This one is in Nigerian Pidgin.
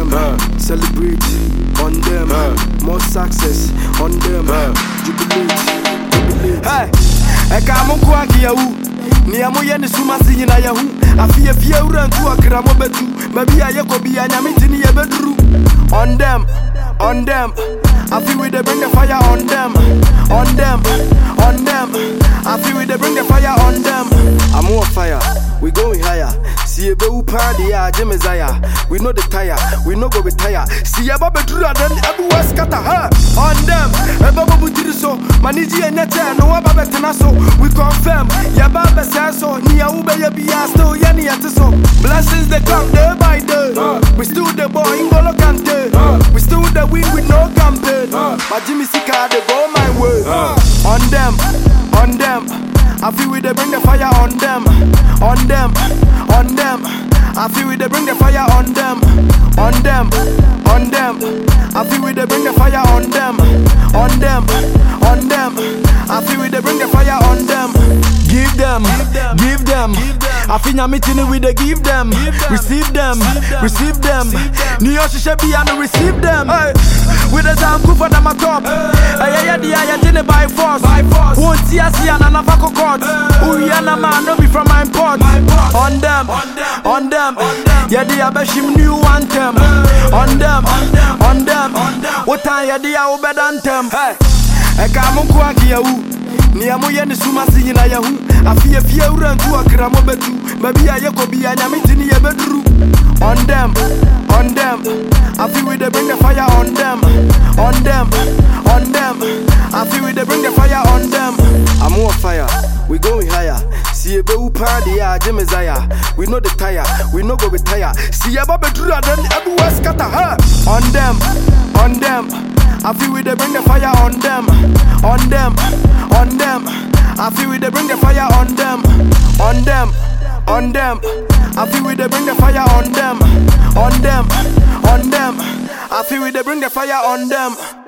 celebrate on them, more success on them, jubilate. Hey, ekamu kwa kiyahu, ni amoye ni sumasi nyina yahu. Afie urantu akramo betu, mabi ayeko bi anyamiti ni yebeduru. On them, I feel we they bring the fire on them, on them. I feel we they bring the fire on them. I'm on fire, we going higher. See a beau party, Jimmy Zaya. We know the tire, we know go retire. See a baby true, then everywhere scatter her. On them, a babu so. Maniji and Neta, no Baba Tenaso. We confirm, Yababa Sasso, Nia Ube Yabiasto, Yani Atiso. Blessings they come day by day. We still the boy in Golo Kante. We still the win with no campaign. But Jimmy Sika, they go my way. On them. I feel we they bring the fire on them, on them. I feel we they bring the fire on them, on them. I feel we they bring the fire on them, on them. I feel we they bring the fire on them. Give them. I feel I'm meeting with the give them, receive them. New York should be and receive them. With the time good for them a top. I didn't by force. Won't see us here and another court. Uyana man no be from my import. On them. Yeah, they are bashing new anthem. On them. What time yeah they are better anthem. Hey, ekamu kwa kiyahu. Ni amoye ni sumasi nyina yahu. Afie urantu akramo betu. Mabi ayeko bi anyamiti ni yebeduru. On them. I feel we they bring the fire on them, on them. I feel we they bring the fire on them. I'm on fire, we going higher. See a beau party, Jimmy Zaya. We know the tire, we know go retire. See a baby true, then everywhere scatter her. On them. I feel we they bring the fire on them, on them. I feel we they bring the fire on them, on them. I feel we they bring the fire on them, on them. I feel we they bring the fire on them.